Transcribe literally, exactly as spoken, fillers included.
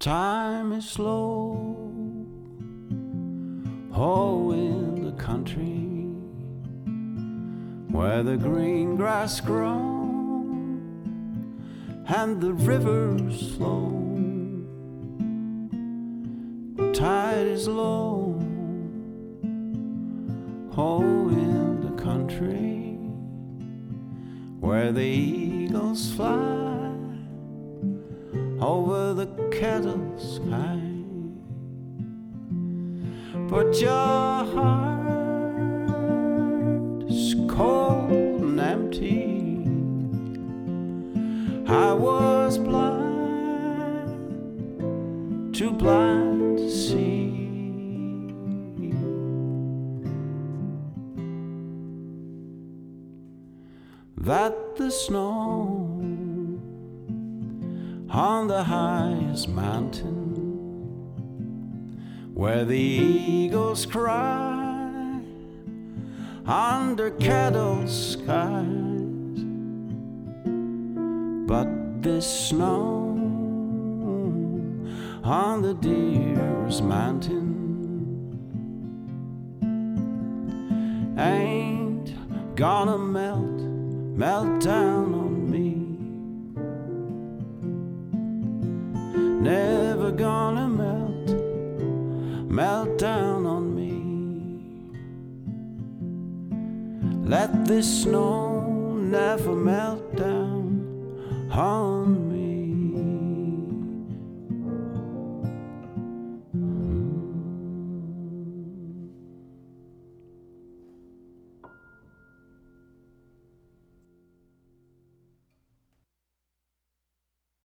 Time is slow, oh, in the country where the green grass grows and the rivers flow. Tide is low, oh, in the country where the eagles fly over the kettle sky. But your heart is cold and empty. I was blind, too blind to see that the snow on the highest mountain where the eagles cry under kettle skies. But this snow on the dearest mountain ain't gonna melt, melt down on me. Never gonna melt, melt down on me. Let this snow never melt down on me.